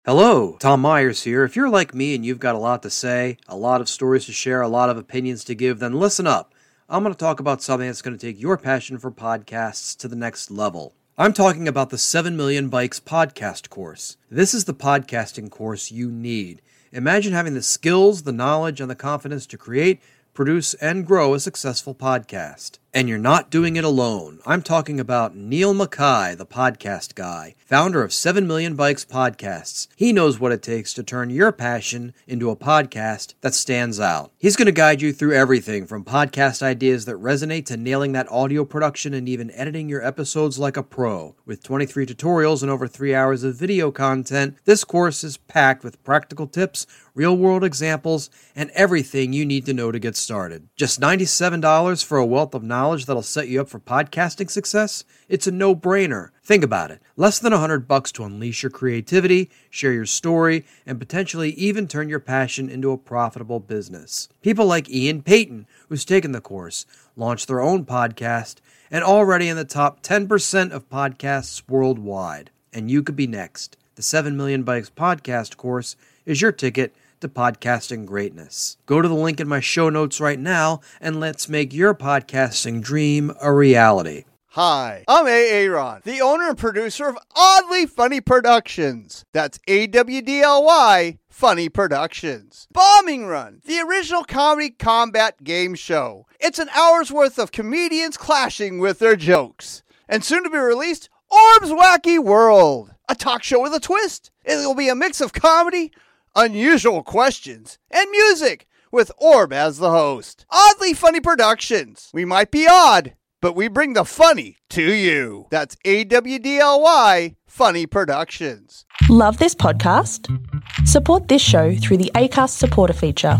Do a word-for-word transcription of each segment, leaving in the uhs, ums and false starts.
Hello, Tom Myers here. If you're like me and you've got a lot to say, a lot of stories to share, a lot of opinions to give, then listen up. I'm going to talk about something that's going to take your passion for podcasts to the next level. I'm talking about the seven million Bikes podcast course. This is the podcasting course you need. Imagine having the skills, the knowledge, and the confidence to create, produce, and grow a successful podcast. And you're not doing it alone. I'm talking about Neil Mackay, the podcast guy, founder of seven million Bikes podcasts. He knows what it takes to turn your passion into a podcast that stands out. He's going to guide you through everything from podcast ideas that resonate to nailing that audio production and even editing your episodes like a pro. With twenty-three tutorials and over three hours of video content, this course is packed with practical tips, real-world examples, and everything you need to know to get started. Just ninety-seven dollars for a wealth of knowledge that'll set you up for podcasting success? It's a no-brainer. Think about it. Less than one hundred bucks to unleash your creativity, share your story, and potentially even turn your passion into a profitable business. People like Ian Payton, who's taken the course, launched their own podcast, and already in the top ten percent of podcasts worldwide. And you could be next. The seven million Bikes podcast course is your ticket to podcasting greatness. Go to the link in my show notes right now and let's make your podcasting dream a reality. Hi, I'm A. Aaron, the owner and producer of Oddly Funny Productions. That's A W D L Y Funny Productions. Bombing Run, the original comedy combat game show. It's an hour's worth of comedians clashing with their jokes. And soon to be released, Orb's Wacky World, a talk show with a twist. It will be a mix of comedy, unusual questions, and music, with Orb as the host. Oddly Funny Productions. We might be odd, but we bring the funny to you. That's A W D L Y Funny Productions. Love this podcast? Support this show through the Acast supporter feature.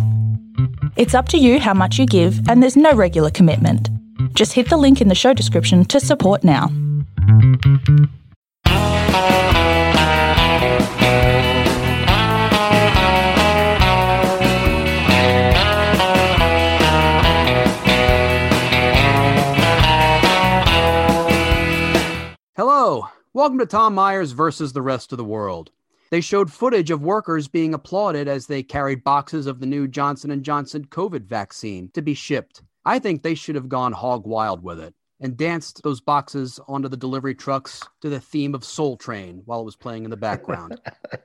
It's up to you how much you give, and there's no regular commitment. Just hit the link in the show description to support now. Hello, welcome to Tom Myers versus the rest of the world. They showed footage of workers being applauded as they carried boxes of the new Johnson and Johnson COVID vaccine to be shipped. I think they should have gone hog wild with it and danced those boxes onto the delivery trucks to the theme of Soul Train while it was playing in the background.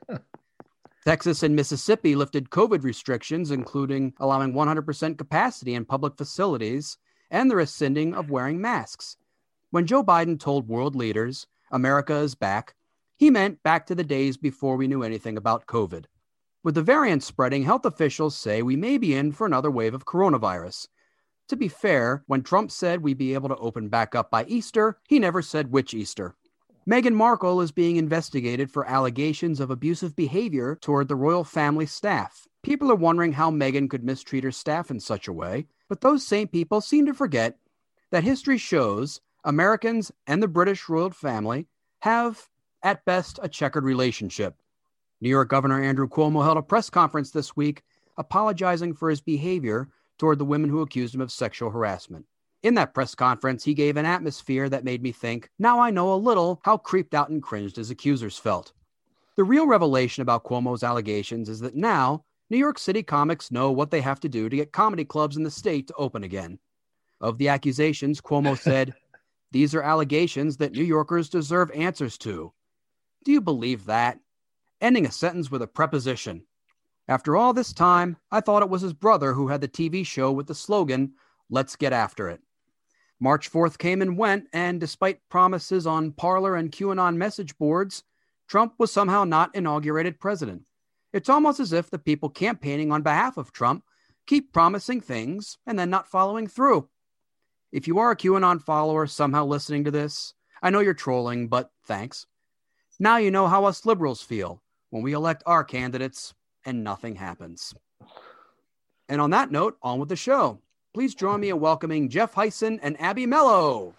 Texas and Mississippi lifted COVID restrictions, including allowing one hundred percent capacity in public facilities and the rescinding of wearing masks. When Joe Biden told world leaders, America is back, he meant back to the days before we knew anything about COVID. With the variant spreading, health officials say we may be in for another wave of coronavirus. To be fair, when Trump said we'd be able to open back up by Easter, he never said which Easter. Meghan Markle is being investigated for allegations of abusive behavior toward the royal family staff. People are wondering how Meghan could mistreat her staff in such a way, but those same people seem to forget that history shows Americans and the British royal family have, at best, a checkered relationship. New York Governor Andrew Cuomo held a press conference this week apologizing for his behavior toward the women who accused him of sexual harassment. In that press conference, he gave an atmosphere that made me think, now I know a little how creeped out and cringed his accusers felt. The real revelation about Cuomo's allegations is that now New York City comics know what they have to do to get comedy clubs in the state to open again. Of the accusations, Cuomo said, "These are allegations that New Yorkers deserve answers to." Do you believe that? Ending a sentence with a preposition. After all this time, I thought it was his brother who had the T V show with the slogan, "Let's get after it." March fourth came and went, and despite promises on Parler and QAnon message boards, Trump was somehow not inaugurated president. It's almost as if the people campaigning on behalf of Trump keep promising things and then not following through. If you are a QAnon follower somehow listening to this, I know you're trolling, but thanks. Now you know how us liberals feel when we elect our candidates and nothing happens. And on that note, on with the show. Please join me in welcoming Jeff Hyson and Abby Mello.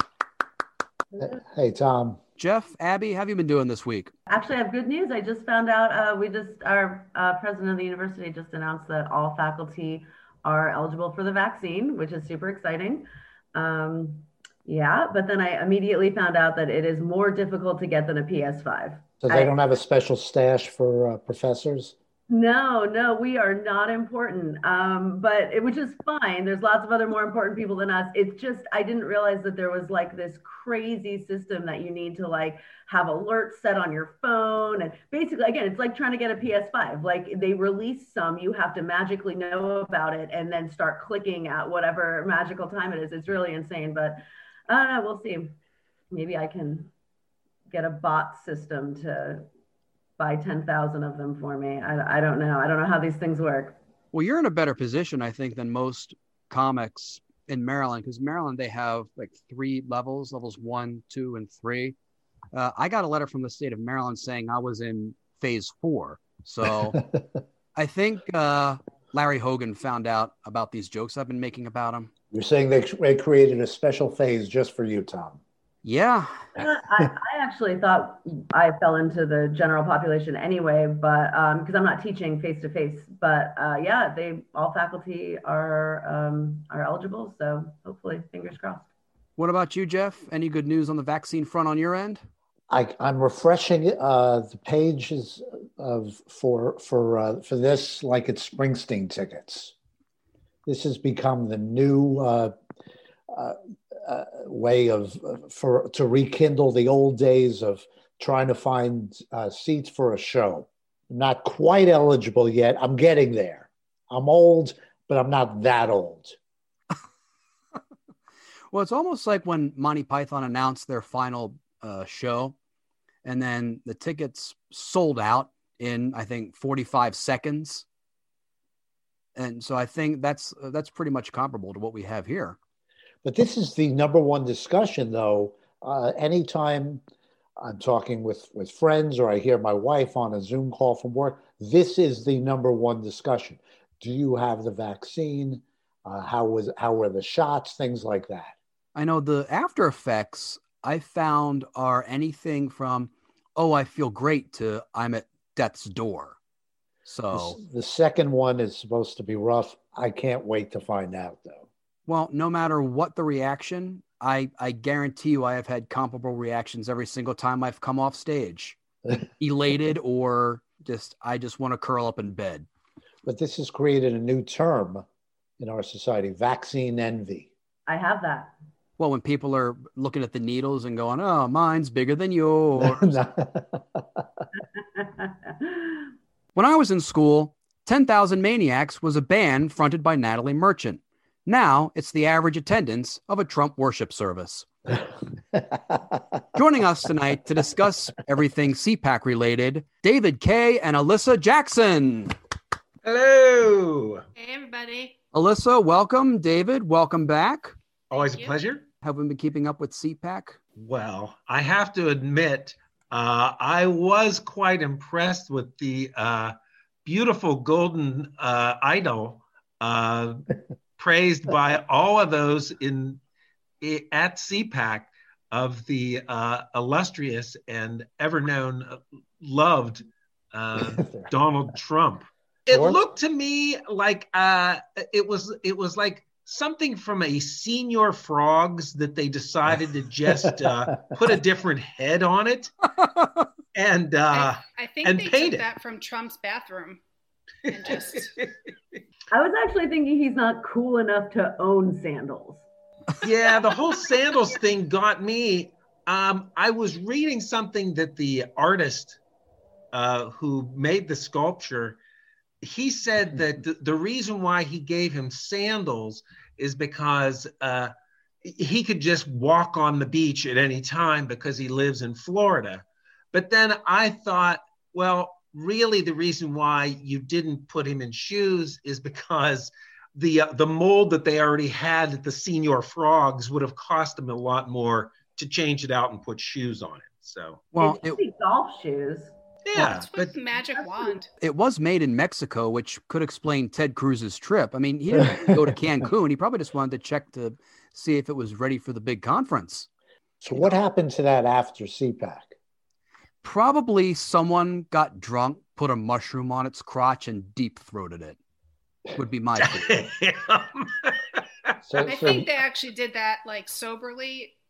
Hey, Tom. Jeff, Abby, how have you been doing this week? Actually, I have good news. I just found out uh, we just, our uh, president of the university just announced that all faculty are eligible for the vaccine, which is super exciting. Um, Yeah, but then I immediately found out that it is more difficult to get than a P S five. So they I, don't have a special stash for uh, professors? No, no, we are not important. Um, but it, which is fine. There's lots of other more important people than us. It's just I didn't realize that there was like this crazy system that you need to like have alerts set on your phone. And basically, again, it's like trying to get a P S five. Like they release some, you have to magically know about it and then start clicking at whatever magical time it is. It's really insane. But I don't know, we'll see. Maybe I can get a bot system to buy ten thousand of them for me. I, I don't know. I don't know how these things work. Well, you're in a better position, I think, than most comics in Maryland, because Maryland, they have like three levels, levels one, two, and three. Uh, I got a letter from the state of Maryland saying I was in phase four. So I think uh, Larry Hogan found out about these jokes I've been making about him. You're saying they, they created a special phase just for you, Tom? Yeah. I, I actually thought I fell into the general population anyway, but um, because I'm not teaching face to face. But uh, yeah, they all faculty are um, are eligible. So hopefully, fingers crossed. What about you, Jeff? Any good news on the vaccine front on your end? I, I'm refreshing uh, the pages of for for uh, for this like it's Springsteen tickets. This has become the new uh, uh, uh, way of uh, for to rekindle the old days of trying to find uh, seats for a show. I'm not quite eligible yet. I'm getting there. I'm old, but I'm not that old. Well, it's almost like when Monty Python announced their final uh, show, and then the tickets sold out in, I think, forty-five seconds. And so I think that's uh, that's pretty much comparable to what we have here. But this is the number one discussion, though. Uh, anytime I'm talking with, with friends or I hear my wife on a Zoom call from work, this is the number one discussion. Do you have the vaccine? Uh, how was how were the shots? Things like that. I know the after effects I found are anything from, oh, I feel great, to I'm at death's door. So the, the second one is supposed to be rough. I can't wait to find out, though. Well, no matter what the reaction, I, I guarantee you I have had comparable reactions every single time I've come off stage. Elated or just, I just want to curl up in bed. But this has created a new term in our society, vaccine envy. I have that. Well, when people are looking at the needles and going, oh, mine's bigger than yours. When I was in school, ten thousand Maniacs was a band fronted by Natalie Merchant. Now it's the average attendance of a Trump worship service. Joining us tonight to discuss everything C PAC related, David Kay and Alyssa Jackson. Hello. Hey, everybody. Alyssa, welcome. David, welcome back. Always a pleasure. Have we been keeping up with C PAC? Well, I have to admit, uh, I was quite impressed with the uh, beautiful golden uh, idol uh, praised by all of those in at C PAC of the uh, illustrious and ever known, uh, loved uh, Donald Trump. It looked to me like uh, it was it was like something from a Senior Frogs that they decided to just uh, put a different head on it, and uh, I, I think and they paint took it. that from Trump's bathroom. And just I was actually thinking he's not cool enough to own sandals. Yeah, the whole sandals thing got me. Um, I was reading something that the artist uh, who made the sculpture, he said that the, the reason why he gave him sandals is because uh, he could just walk on the beach at any time because he lives in Florida. But then I thought, well, really the reason why you didn't put him in shoes is because the uh, the mold that they already had at the Senior Frogs would have cost him a lot more to change it out and put shoes on it. So, well, it's it, golf shoes. Yeah, it's with but magic wand. It was made in Mexico, which could explain Ted Cruz's trip. I mean, he didn't go to Cancun. He probably just wanted to check to see if it was ready for the big conference. So what happened to that after C PAC? Probably someone got drunk, put a mushroom on its crotch, and deep-throated it. Would be my theory. so, I so, think they actually did that like soberly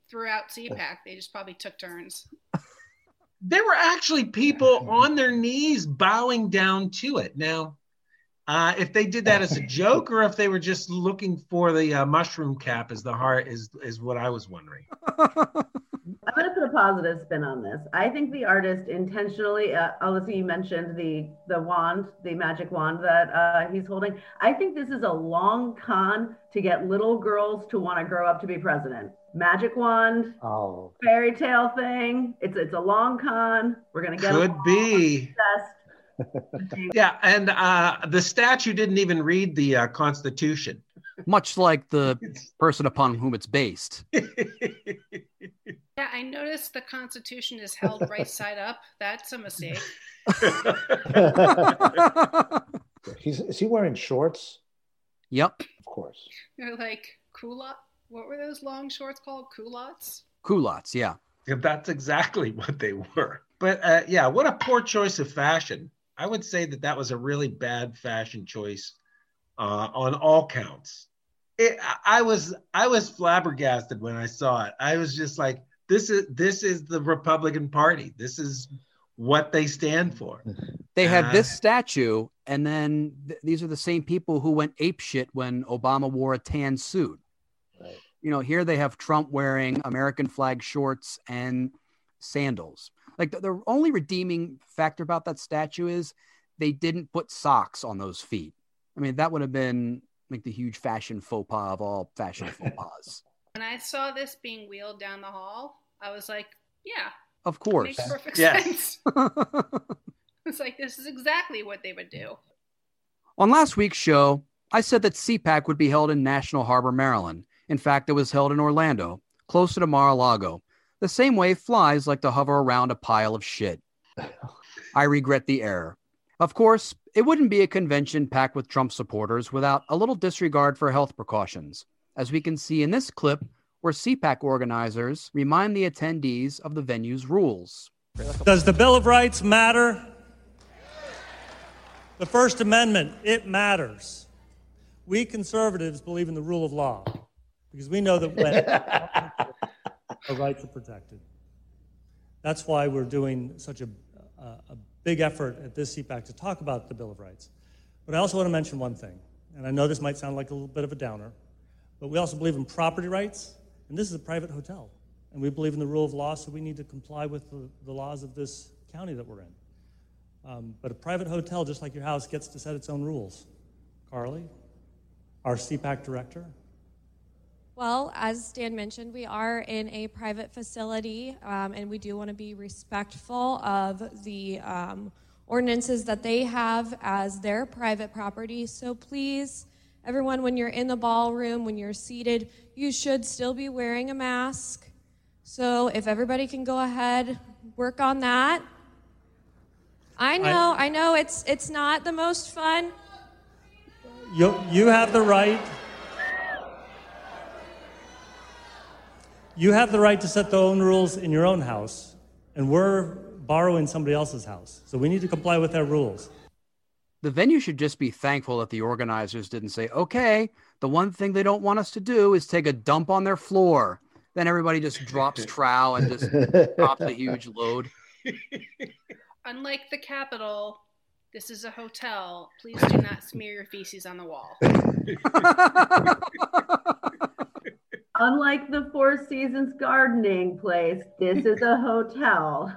throughout C PAC. They just probably took turns. There were actually people on their knees bowing down to it. Now, uh, if they did that as a joke or if they were just looking for the uh, mushroom cap as the heart is, is what I was wondering. I'm going to put a positive spin on this. I think the artist intentionally, uh, Alyssa, you mentioned the the wand, the magic wand that uh, he's holding. I think this is a long con to get little girls to want to grow up to be president. Magic wand, Oh, fairy tale thing. It's it's a long con. We're going to get Could them all be. obsessed. Yeah, and uh, the statue didn't even read the uh, Constitution. Much like the person upon whom it's based. Yeah, I noticed the Constitution is held right side up. That's a mistake. he's is he wearing shorts? Yep. Of course. They're like culotte. What were those long shorts called? Culottes? Culottes, yeah. Yeah, that's exactly what they were. But uh, yeah, what a poor choice of fashion. I would say that that was a really bad fashion choice uh, on all counts. It, I was I was flabbergasted when I saw it. I was just like, this is this is the Republican Party. This is what they stand for. They had Uh, this statue, and then th- these are the same people who went apeshit when Obama wore a tan suit. Right. You know, here they have Trump wearing American flag shorts and sandals. Like the, the only redeeming factor about that statue is they didn't put socks on those feet. I mean, that would have been like the huge fashion faux pas of all fashion faux pas. When I saw this being wheeled down the hall, I was like, yeah, Of course. makes perfect Yes. sense. It's like, this is exactly what they would do. On last week's show, I said that C PAC would be held in National Harbor, Maryland. In fact, it was held in Orlando, closer to Mar-a-Lago, the same way flies like to hover around a pile of shit. I regret the error. Of course, it wouldn't be a convention packed with Trump supporters without a little disregard for health precautions, as we can see in this clip where C PAC organizers remind the attendees of the venue's rules. Does the Bill of Rights matter? The First Amendment, it matters. We conservatives believe in the rule of law because we know that when our rights are protected. That's why we're doing such a, a, a big effort at this C PAC to talk about the Bill of Rights. But I also want to mention one thing, and I know this might sound like a little bit of a downer, but we also believe in property rights, and this is a private hotel. And we believe in the rule of law, so we need to comply with the, the laws of this county that we're in. Um, but a private hotel, just like your house, gets to set its own rules. Carly, our C PAC director. Well, as Dan mentioned, we are in a private facility, um, and we do want to be respectful of the um, ordinances that they have as their private property. So please, everyone, when you're in the ballroom, when you're seated, you should still be wearing a mask. So if everybody can go ahead, work on that. I know, I, I know it's it's not the most fun. You, you have the right. You have the right to set the own rules in your own house, and we're borrowing somebody else's house. So we need to comply with their rules. The venue should just be thankful that the organizers didn't say, okay, the one thing they don't want us to do is take a dump on their floor. Then everybody just drops trowel and just drops a huge load. Unlike the Capitol, this is a hotel. Please do not smear your feces on the wall. Unlike the Four Seasons gardening place, this is a hotel.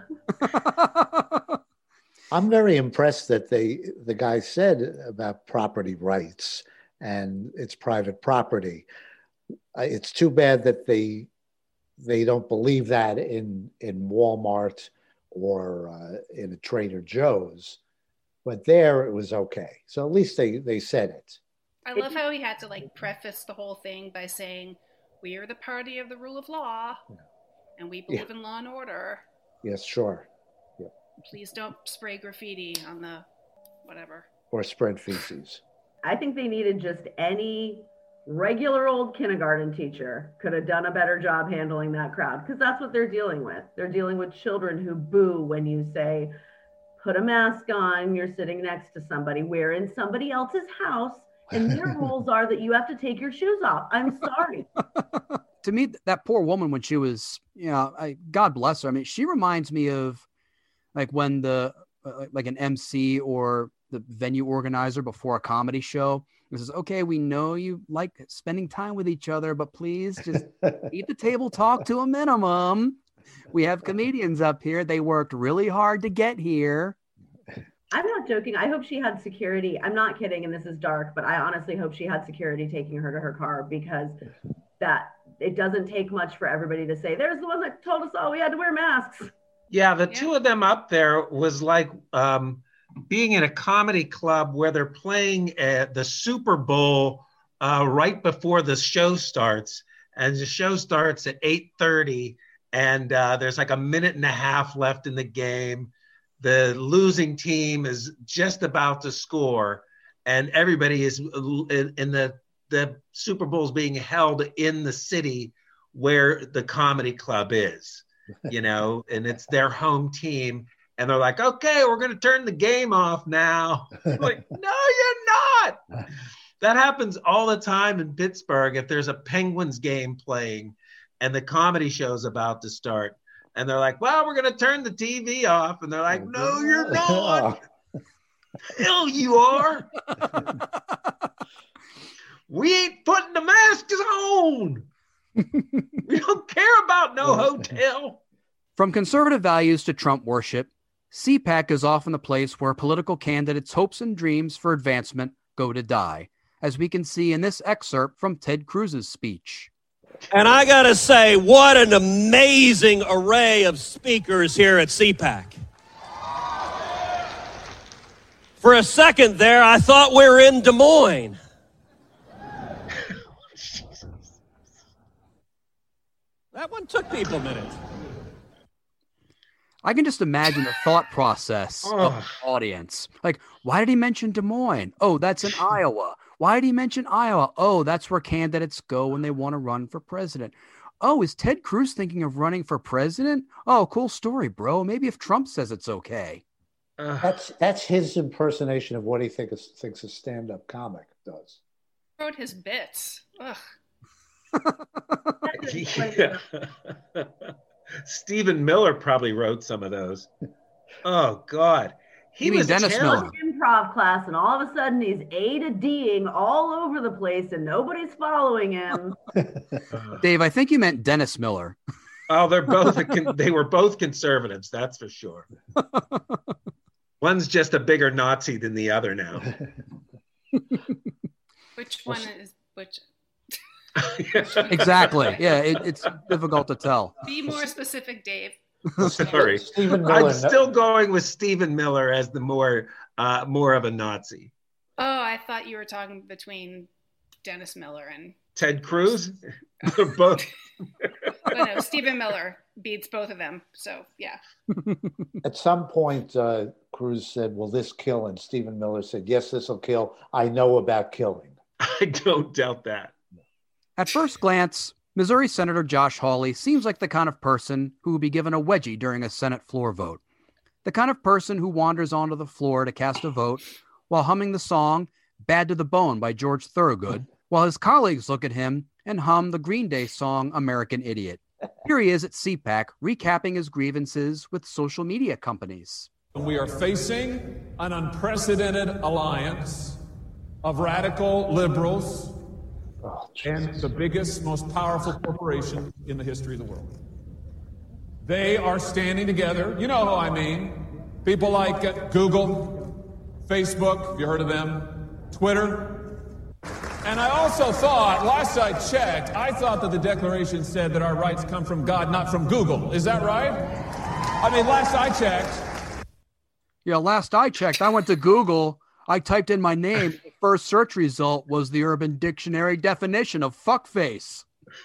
I'm very impressed that they the guy said about property rights and it's private property. Uh, It's too bad that they they don't believe that in in Walmart or uh, in a Trader Joe's, but there it was okay. So at least they they said it. I love how he had to like preface the whole thing by saying, we are the party of the rule of law, and we believe Yeah. in law and order. Yes, sure. Please don't spray graffiti on the whatever. Or spread feces. I think they needed just any regular old kindergarten teacher could have done a better job handling that crowd, because that's what they're dealing with. They're dealing with children who boo when you say, put a mask on, you're sitting next to somebody. We're in somebody else's house, and their rules are that you have to take your shoes off. I'm sorry. to me, that poor woman, when she was, you know, I, God bless her. I mean, she reminds me of like when the, uh, like an M C or the venue organizer before a comedy show says, okay, we know you like spending time with each other, but please just keep the table talk to a minimum. We have comedians up here. They worked really hard to get here. I'm not joking. I hope she had security. I'm not kidding. And this is dark, but I honestly hope she had security taking her to her car, because that it doesn't take much for everybody to say, there's the one that told us all we had to wear masks. Yeah. The yeah. two of them up there was like, um, being in a comedy club where they're playing at the Super Bowl uh, right before the show starts, and the show starts at eight thirty, and uh, there's like a minute and a half left in the game. The losing team is just about to score, and everybody is in, in the the Super Bowl is being held in the city where the comedy club is, you know, and it's their home team. And they're like, okay, we're going to turn the game off now. Like, no, you're not. That happens all the time in Pittsburgh. If there's a Penguins game playing and the comedy show's about to start, and they're like, well, we're going to turn the T V off. And they're like, no, you're not. Hell, you are. We ain't putting the masks on. We don't care about no hotel. From conservative values to Trump worship, C PAC is often the place where political candidates' hopes and dreams for advancement go to die, as we can see in this excerpt from Ted Cruz's speech. And I got to say, what an amazing array of speakers here at C PAC. For a second there, I thought we were in Des Moines. That one took people a minute. I can just imagine the thought process oh. of the audience. Like, why did he mention Des Moines? Oh, that's in Iowa. Why did he mention Iowa? Oh, that's where candidates go when they want to run for president. Oh, is Ted Cruz thinking of running for president? Oh, cool story, bro. Maybe if Trump says it's okay. Uh, that's that's his impersonation of what he think is, thinks a stand-up comic does. He wrote his bits. Ugh. Yeah. Stephen Miller probably wrote some of those. Oh God, he you was Dennis terrible. Miller. Improv class, and all of a sudden he's A to D'ing all over the place, and nobody's following him. Dave, I think you meant Dennis Miller. Oh, they're both. A, they were both conservatives, that's for sure. One's just a bigger Nazi than the other now. Which one is which? Exactly. Yeah, it, it's difficult to tell. Be more specific, Dave. Sorry, Stephen Miller. I'm still going with Stephen Miller as the more uh, more of a Nazi. Oh, I thought you were talking between Dennis Miller and Ted Cruz. They're both. But no, Stephen Miller beats both of them. So yeah. At some point, uh, Cruz said, "Will this kill?" And Stephen Miller said, "Yes, this will kill. I know about killing." I don't doubt that. At first glance, Missouri Senator Josh Hawley seems like the kind of person who would be given a wedgie during a Senate floor vote. The kind of person who wanders onto the floor to cast a vote while humming the song Bad to the Bone by George Thorogood, while his colleagues look at him and hum the Green Day song American Idiot. Here he is at C PAC recapping his grievances with social media companies. We are facing an unprecedented alliance of radical liberals Oh, and the biggest, most powerful corporation in the history of the world. They are standing together. You know who I mean. People like uh, Google, Facebook, have you heard of them? Twitter. And I also thought, last I checked, I thought that the Declaration said that our rights come from God, not from Google. Is that right? I mean, last I checked. Yeah, last I checked, I went to Google. I typed in my name. The first search result was the Urban Dictionary definition of fuckface.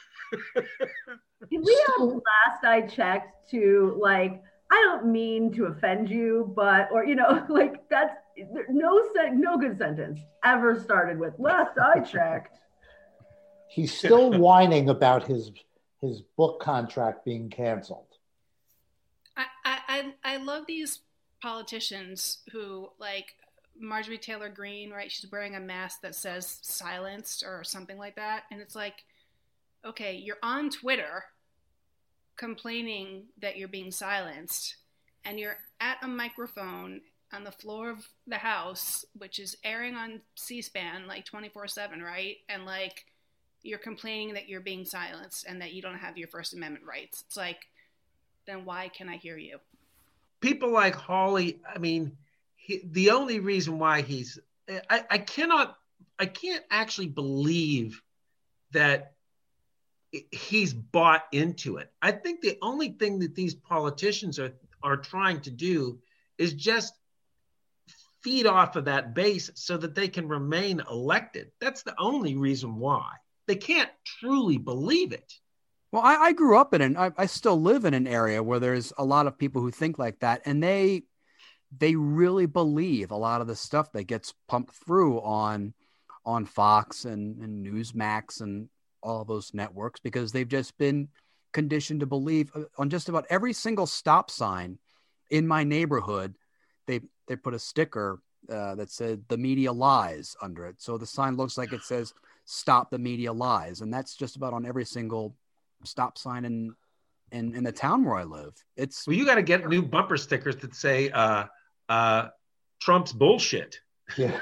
Can we have last I checked to, like, I don't mean to offend you, but, or, you know, like, that's no no good sentence ever started with last I checked. He's still whining about his his book contract being canceled. I, I, I love these politicians who, like, Marjorie Taylor Greene, right? She's wearing a mask that says silenced or something like that. And it's like, okay, you're on Twitter complaining that you're being silenced, and you're at a microphone on the floor of the House, which is airing on C-SPAN like twenty-four seven, right? And like, you're complaining that you're being silenced and that you don't have your First Amendment rights. It's like, then why can I hear you? People like Hawley, I mean, he, the only reason why he's, I, I cannot, I can't actually believe that he's bought into it. I think the only thing that these politicians are, are trying to do is just feed off of that base so that they can remain elected. That's the only reason why. They can't truly believe it. Well, I, I grew up in an, I, I still live in an area where there's a lot of people who think like that, and they, they really believe a lot of the stuff that gets pumped through on, on Fox and, and Newsmax and all those networks, because they've just been conditioned to believe on just about every single stop sign in my neighborhood. They, they put a sticker uh, that said "the media lies" under it. So the sign looks like it says "Stop the media lies." And that's just about on every single stop sign in, in, in the town where I live. It's well, you got to get new bumper stickers that say uh, uh, Trump's bullshit. Yeah.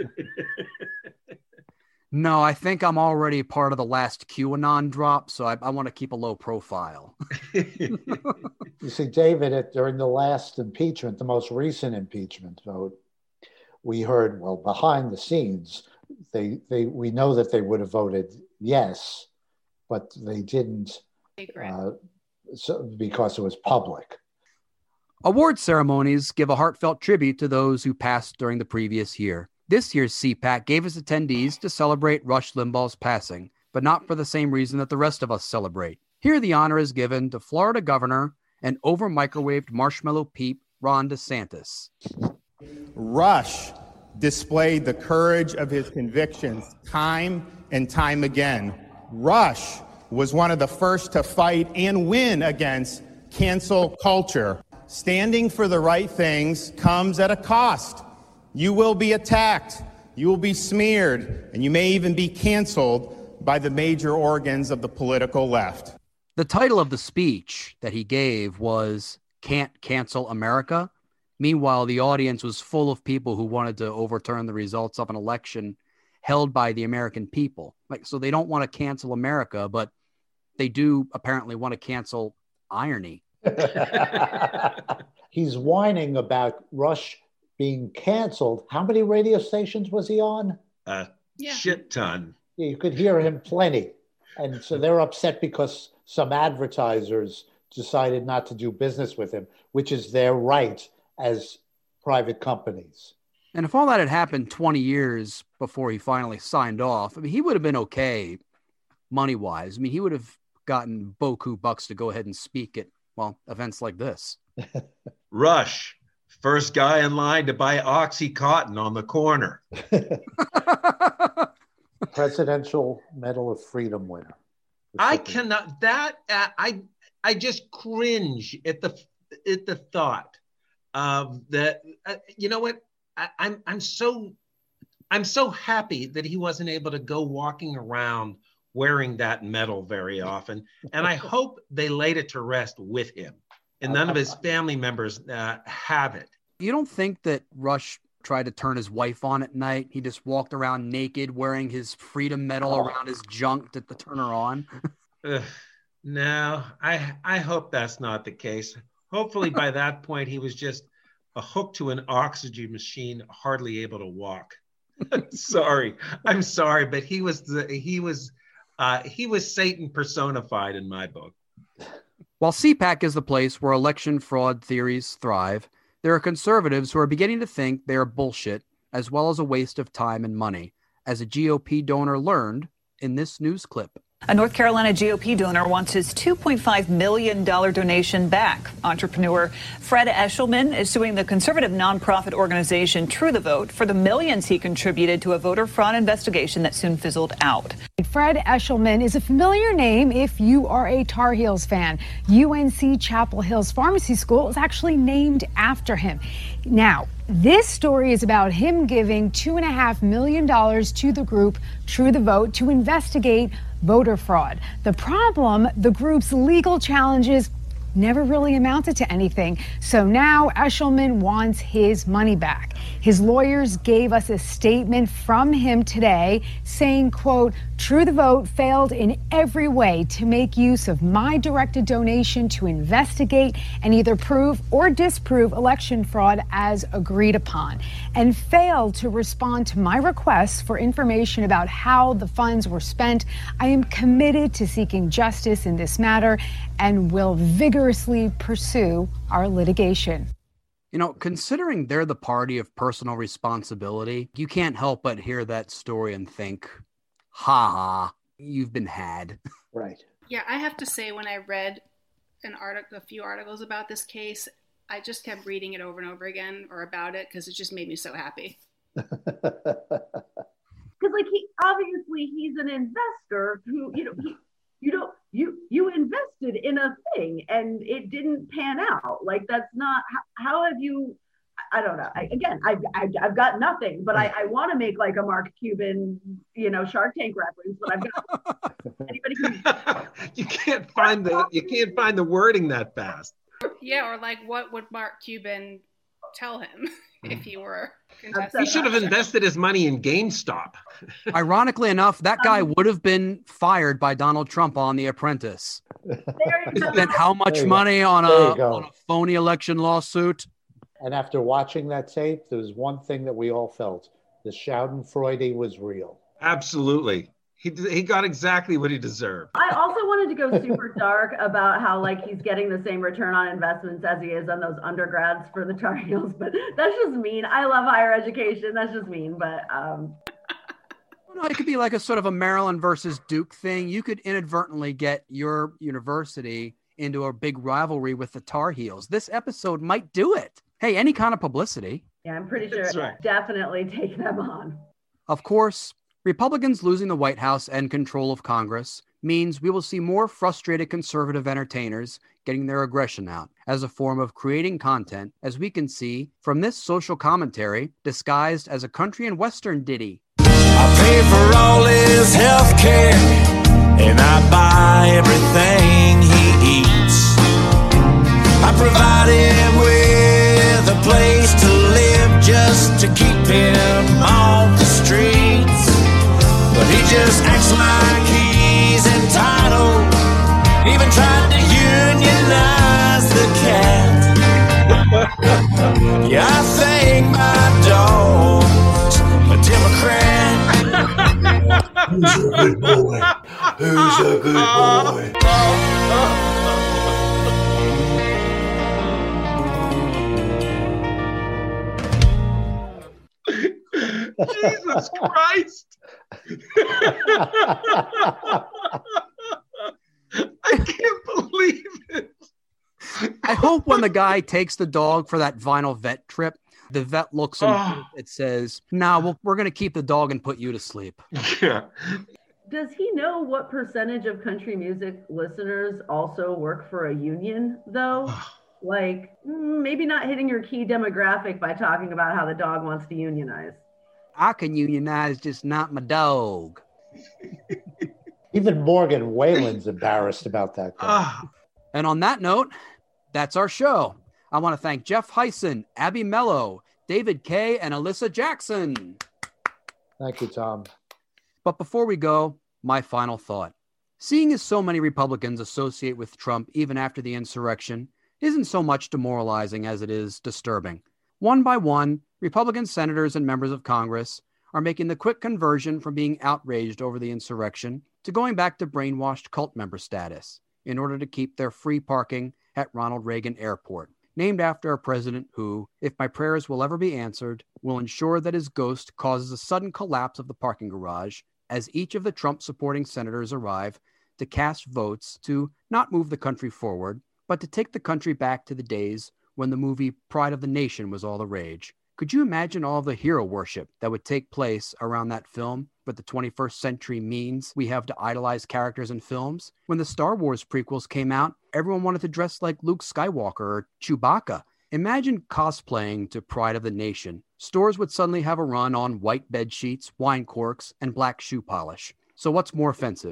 No, I think I'm already part of the last QAnon drop, so I, I want to keep a low profile. You see, David, at, during the last impeachment, the most recent impeachment vote, we heard, well, behind the scenes, they they we know that they would have voted yes, but they didn't uh, so, because it was public. Award ceremonies give a heartfelt tribute to those who passed during the previous year. This year's C PAC gave its attendees to celebrate Rush Limbaugh's passing, but not for the same reason that the rest of us celebrate. Here, the honor is given to Florida Governor and over-microwaved marshmallow peep Ron DeSantis. Rush displayed the courage of his convictions time and time again. Rush was one of the first to fight and win against cancel culture. Standing for the right things comes at a cost. You will be attacked, you will be smeared, and you may even be canceled by the major organs of the political left. The title of the speech that he gave was "Can't Cancel America." Meanwhile, the audience was full of people who wanted to overturn the results of an election held by the American people. Like, so they don't want to cancel America, but they do apparently want to cancel irony. He's whining about Rush being canceled. How many radio stations was he on? A yeah. shit ton. Yeah, you could hear him plenty. And so they're upset because some advertisers decided not to do business with him, which is their right as private companies. And if all that had happened twenty years before he finally signed off, I mean, he would have been okay money-wise. I mean, he would have gotten beaucoup bucks to go ahead and speak at, well, events like this. Rush. First guy in line to buy OxyContin on the corner. Presidential Medal of Freedom winner. I cannot, that, uh, I I just cringe at the at the thought of that, uh, you know what, I, I'm I'm so, I'm so happy that he wasn't able to go walking around wearing that medal very often. And I hope they laid it to rest with him. And none of his family members uh, have it. You don't think that Rush tried to turn his wife on at night? He just walked around naked wearing his freedom medal oh. around his junk to, to turn her on? uh, no, I I hope that's not the case. Hopefully by that point he was just a hook to an oxygen machine, hardly able to walk. sorry, I'm sorry, but he was the, he was uh, he was Satan personified in my book. While C PAC is the place where election fraud theories thrive, there are conservatives who are beginning to think they are bullshit, as well as a waste of time and money, as a G O P donor learned in this news clip. A North Carolina G O P donor wants his two point five million dollars donation back. Entrepreneur Fred Eshelman is suing the conservative nonprofit organization True the Vote for the millions he contributed to a voter fraud investigation that soon fizzled out. Fred Eshelman is a familiar name if you are a Tar Heels fan. U N C Chapel Hill's pharmacy school is actually named after him. Now, this story is about him giving two and a half million dollars to the group True the Vote to investigate voter fraud. The problem, the group's legal challenges never really amounted to anything. So now Eshelman wants his money back. His lawyers gave us a statement from him today saying, quote, True the Vote failed in every way to make use of my directed donation to investigate and either prove or disprove election fraud as agreed upon, and failed to respond to my requests for information about how the funds were spent. I am committed to seeking justice in this matter and will vigorously pursue our litigation. You know, considering they're the party of personal responsibility, you can't help but hear that story and think, ha ha, you've been had. Right. Yeah, I have to say, when I read an article, a few articles about this case, I just kept reading it over and over again, or about it, because it just made me so happy. Because, like, he obviously he's an investor who, you know, he, you know, you you invested in a thing and it didn't pan out. Like, that's not how, how have you? I don't know. I, again, I've, I've I've got nothing, but I, I want to make like a Mark Cuban, you know, Shark Tank reference. But I've got anybody can. You can't find the you can't find the wording that fast. Yeah, or like, what would Mark Cuban tell him if he were contesting? He should have invested his money in GameStop. Ironically enough, that guy would have been fired by Donald Trump on The Apprentice. He spent how much money on a, on a phony election lawsuit? And after watching that tape, there was one thing that we all felt. The Schadenfreude was real. Absolutely. He he got exactly what he deserved. I also wanted to go super dark about how, like, he's getting the same return on investments as he is on those undergrads for the Tar Heels, but that's just mean. I love higher education. That's just mean, but um no, it could be like a sort of a Maryland versus Duke thing. You could inadvertently get your university into a big rivalry with the Tar Heels. This episode might do it. Hey, any kind of publicity. Yeah, I'm pretty sure That's it right. definitely take them on. Of course, Republicans losing the White House and control of Congress means we will see more frustrated conservative entertainers getting their aggression out as a form of creating content, as we can see from this social commentary disguised as a country and western ditty. I pay for all his health care, and I buy everything he eats. I provide him with a place to live just to keep him off the streets. But he just acts like he's entitled, even tried to unionize the cat. Yeah, I think my dog's a Democrat. Who's a good boy? Who's a good boy? Jesus Christ. I can't believe it. I hope when the guy takes the dog for that vinyl vet trip, the vet looks and Oh. it says, nah, we'll, we're going to keep the dog and put you to sleep. Yeah. Does he know what percentage of country music listeners also work for a union, though? Like, mm, maybe not hitting your key demographic by talking about how the dog wants to unionize. I can unionize, just not my dog. Even Morgan Whalen's embarrassed about that guy. And on that note, that's our show. I want to thank Jeff Heisen, Abby Mello, David Kay, and Alyssa Jackson. Thank you, Tom. But before we go, my final thought. Seeing as so many Republicans associate with Trump even after the insurrection isn't so much demoralizing as it is disturbing. One by one, Republican senators and members of Congress are making the quick conversion from being outraged over the insurrection to going back to brainwashed cult member status in order to keep their free parking at Ronald Reagan Airport, named after a president who, if my prayers will ever be answered, will ensure that his ghost causes a sudden collapse of the parking garage as each of the Trump-supporting senators arrive to cast votes to not move the country forward, but to take the country back to the days when the movie Pride of the Nation was all the rage. Could you imagine all the hero worship that would take place around that film, what the twenty-first century means we have to idolize characters in films? When the Star Wars prequels came out, everyone wanted to dress like Luke Skywalker or Chewbacca. Imagine cosplaying to Pride of the Nation. Stores would suddenly have a run on white bed sheets, wine corks, and black shoe polish. So what's more offensive?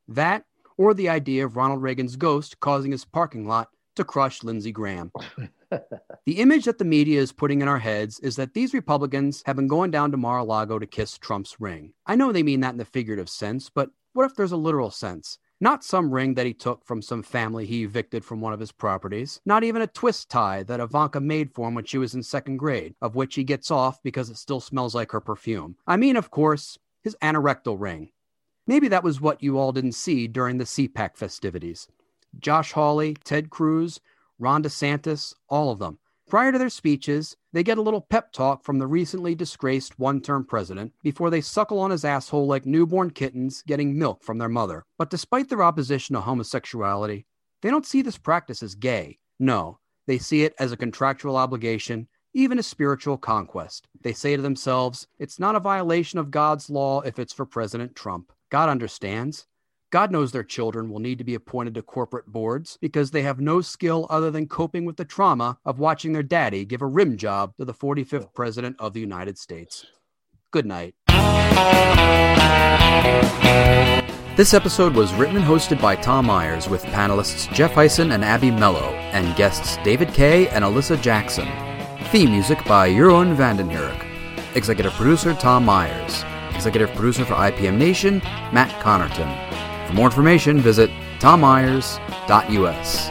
That, or the idea of Ronald Reagan's ghost causing his parking lot to crush Lindsey Graham. The image that the media is putting in our heads is that these Republicans have been going down to Mar-a-Lago to kiss Trump's ring. I know they mean that in the figurative sense, but what if there's a literal sense? Not some ring that he took from some family he evicted from one of his properties. Not even a twist tie that Ivanka made for him when she was in second grade, of which he gets off because it still smells like her perfume. I mean, of course, his anorectal ring. Maybe that was what you all didn't see during the C PAC festivities. Josh Hawley, Ted Cruz, Ron DeSantis, all of them. Prior to their speeches, they get a little pep talk from the recently disgraced one-term president before they suckle on his asshole like newborn kittens getting milk from their mother. But despite their opposition to homosexuality, they don't see this practice as gay. No, they see it as a contractual obligation, even a spiritual conquest. They say to themselves, it's not a violation of God's law if it's for President Trump. God understands. God knows their children will need to be appointed to corporate boards because they have no skill other than coping with the trauma of watching their daddy give a rim job to the forty-fifth President of the United States. Good night. This episode was written and hosted by Tom Myers with panelists Jeff Heisen and Abby Mello and guests David Kay and Alyssa Jackson. Theme music by Jeroen Vandenherik. Executive producer Tom Myers. Executive producer for I P M Nation, Matt Connerton. For more information, visit tom myers dot u s.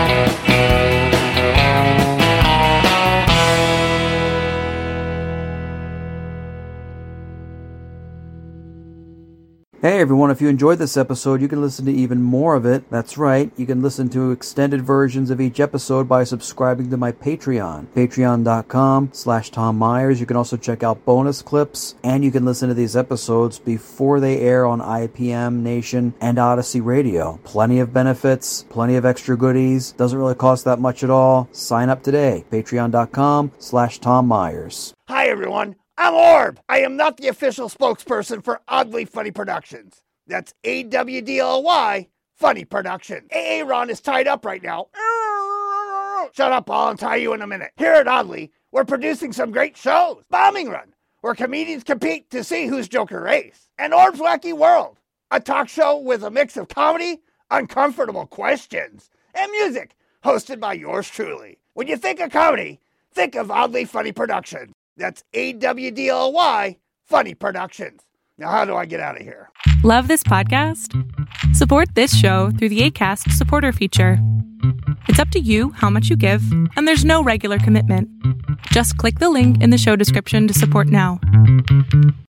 Hey everyone, if you enjoyed this episode, you can listen to even more of it. That's right, you can listen to extended versions of each episode by subscribing to my Patreon, patreon.com slash Tom Myers. You can also check out bonus clips, and you can listen to these episodes before they air on I P M Nation and Odyssey Radio. Plenty of benefits, plenty of extra goodies. Doesn't really cost that much at all. Sign up today, patreon.com slash Tom Myers. Hi, everyone. I'm Orb. I am not the official spokesperson for Oddly Funny Productions. That's A W D L Y Funny Productions. Aaron is tied up right now. Shut up, I'll untie you in a minute. Here at Oddly, we're producing some great shows. Bombing Run, where comedians compete to see who's Joker Race. And Orb's Wacky World, a talk show with a mix of comedy, uncomfortable questions, and music, hosted by yours truly. When you think of comedy, think of Oddly Funny Productions. That's A W D L Y Funny Productions. Now, how do I get out of here? Love this podcast? Support this show through the Acast supporter feature. It's up to you how much you give, and there's no regular commitment. Just click the link in the show description to support now.